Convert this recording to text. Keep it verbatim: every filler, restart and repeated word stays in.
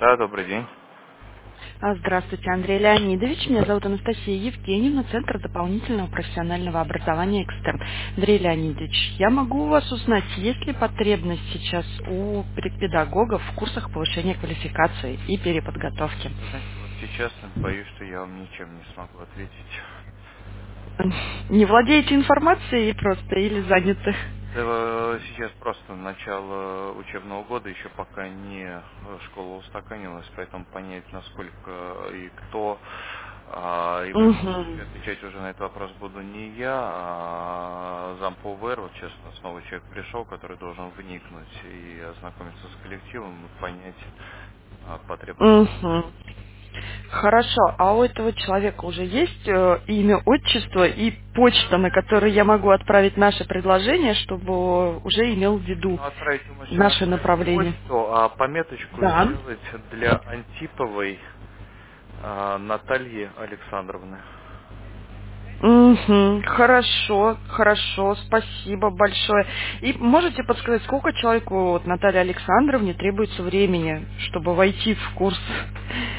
Да, добрый день. А, Здравствуйте, Андрей Леонидович. Меня зовут Анастасия Евгеньевна, Центр дополнительного профессионального образования «Экстерн». Андрей Леонидович, я могу у вас узнать, есть ли потребность сейчас у педагогов в курсах повышения квалификации и переподготовки? Вы знаете, вот сейчас боюсь, что я вам ничем не смогу ответить. Не владеете информацией просто или заняты? Да, э, сейчас просто начало учебного года, еще пока не э, школа устаканилась, поэтому понять, насколько и кто, а, и в любом Угу. случае отвечать уже на этот вопрос буду не я, а зам по УВР. Вот сейчас у нас новый человек пришел, который должен вникнуть и ознакомиться с коллективом, и понять а, потребность. Угу. Хорошо, а у этого человека уже есть э, имя, отчество и почта, на которую я могу отправить наше предложение, чтобы уже имел в виду Ну, отправить вы можете на наше свою направление? почту, а пометочку Да. сделать для Антиповой а, Натальи Александровны. Угу, хорошо, хорошо, спасибо большое. И можете подсказать, сколько человеку, вот, Наталье Александровне, требуется времени, чтобы войти в курс?